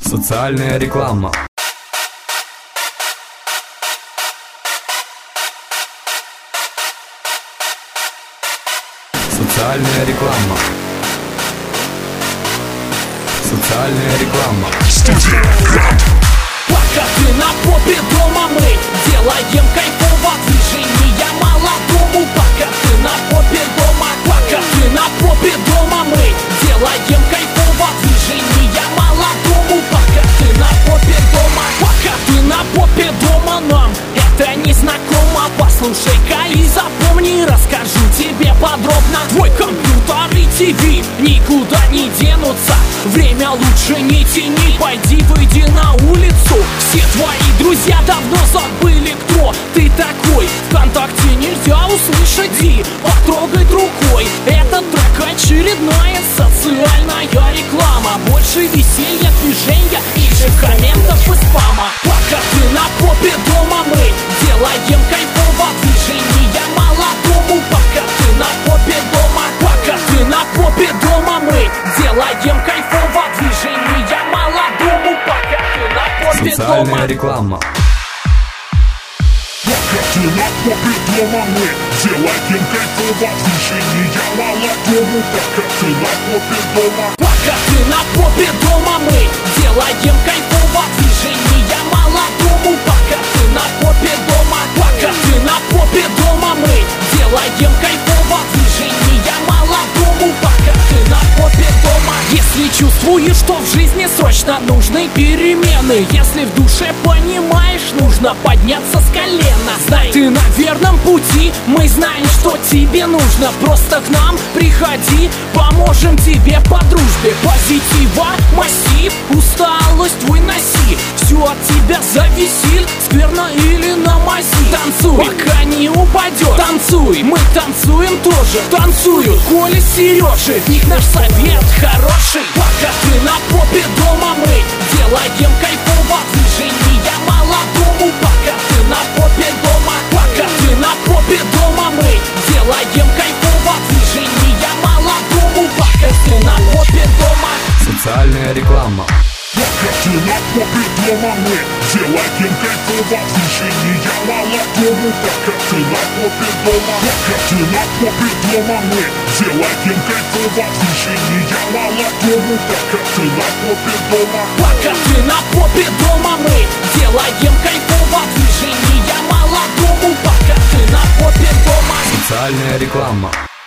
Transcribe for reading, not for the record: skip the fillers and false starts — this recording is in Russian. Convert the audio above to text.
Социальная реклама. Социальная реклама. Социальная реклама. Пока ты на попе дома, мы делаем кайфово движения молодому. Пока ты на попе дома, пока ты на попе дома, мы делаем кайфово движения молодому. Пока ты на попе дома, пока ты на попе дома, нам это не знакомо. Послушай-ка и запомни, расскажу тебе подробно. Твой компьютер и ТВ никуда не денутся. Время лучше не тяни, пойди выйди на улицу. Все твои друзья давно забыли, кто ты такой. Вконтакте нельзя услышать, и потрогать рукой. Этот трек очередная социальная реклама. Больше веселья, движения и же комментов и спама. Пока ты на попе дома, мы делаем кайфово движения молодому. Пока ты на попе дома, пока ты на попе дома, мы делаем кайфово движения молодому. Пока ты на попе дома. Социальная реклама. Пока ты на попе дома, мы делаем кайфово движения молодому. Пока ты на попе дома, пока ты на попе дома, мы делаем кайфово движения молодому. Пока ты на попе дома, пока ты на попе дома, мы делаем кайфово движения молодому. Пока ты на попе дома. Если чувствуешь, что в жизни срочно нужны перемены, если в душе понимаешь, нужно подняться с колена, знай, ты на верном пути. Мы знаем, что тебе нужно. Просто к нам приходи, поможем тебе по дружбе. Позитива массив, усталость твой носи. Все от тебя зависит, скверно или на мази. Танцуй, пока не упадешь. Танцуй, мы танцуем тоже. Танцуют Коля, Сережа, в них наш совет хороший. Пока ты на попе дома, мы делаем кайфово движения молодому. Пока ты на попе дома, пока ты на попе дома, мы делаем кайфово движения молодому. Пока ты на попе дома. Социальная реклама. пока ты на попе дома, мы делаем кайфово движения молодому. Пока ты на попе дома, пока ты на попе дома, мы делаем кайфово движения молодому. Пока ты на попе дома, пока ты на попе дома, мы делаем кайфово движения молодому. Пока ты на попе дома. Социальная реклама.